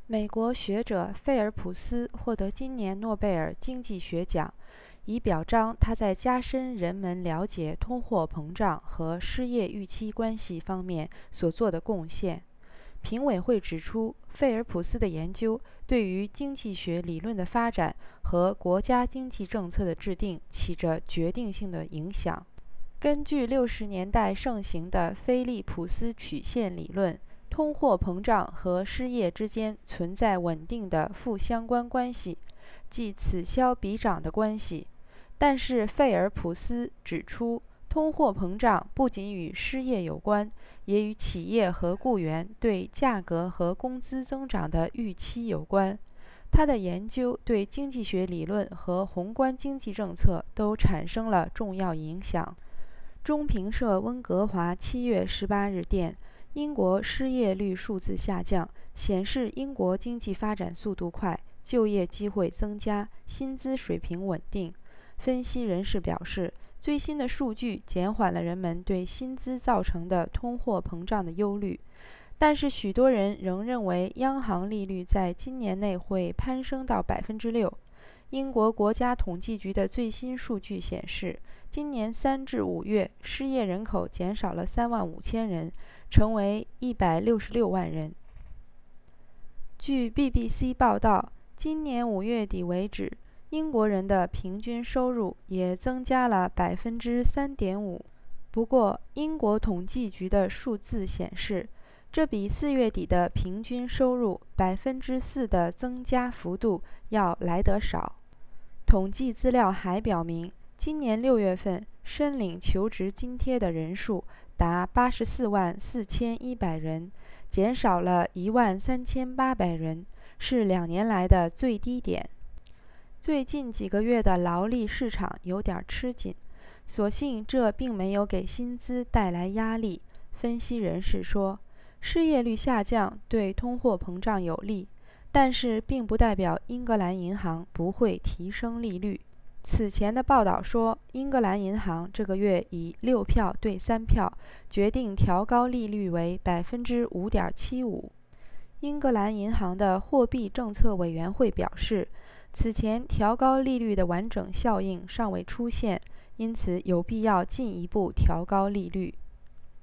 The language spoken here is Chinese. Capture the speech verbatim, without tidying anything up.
美国学者费尔普斯获得今年诺贝尔经济学奖，以表彰他在加深人们了解通货膨胀和失业预期关系方面所做的贡献。评委会指出，费尔普斯的研究对于经济学理论的发展和国家经济政策的制定起着决定性的影响。根据六十年代盛行的菲利普斯曲线理论，通货膨胀和失业之间存在稳定的负相关关系，即此消彼长的关系。但是费尔普斯指出，通货膨胀不仅与失业有关，也与企业和雇员对价格和工资增长的预期有关。他的研究对经济学理论和宏观经济政策都产生了重要影响。中评社温哥华七月十八日电，英国失业率数字下降，显示英国经济发展速度快，就业机会增加，薪资水平稳定。分析人士表示，最新的数据减缓了人们对薪资造成的通货膨胀的忧虑，但是许多人仍认为央行利率在今年内会攀升到百分之六。英国国家统计局的最新数据显示，今年三至五月失业人口减少了三万五千人，成为一百六十六万人。据 B B C 报道，今年五月底为止，英国人的平均收入也增加了百分之三点五。不过，英国统计局的数字显示，这比四月底的平均收入百分之四的增加幅度要来得少。统计资料还表明，今年六月份申领求职津贴的人数达八十四万四千一百人，减少了一万三千八百人，是两年来的最低点。最近几个月的劳力市场有点吃紧，所幸这并没有给薪资带来压力。分析人士说，失业率下降对通货膨胀有利，但是并不代表英格兰银行不会提升利率。此前的报道说，英格兰银行这个月以六票对三票决定调高利率为百分之五点七五。英格兰银行的货币政策委员会表示，此前调高利率的完整效应尚未出现，因此有必要进一步调高利率。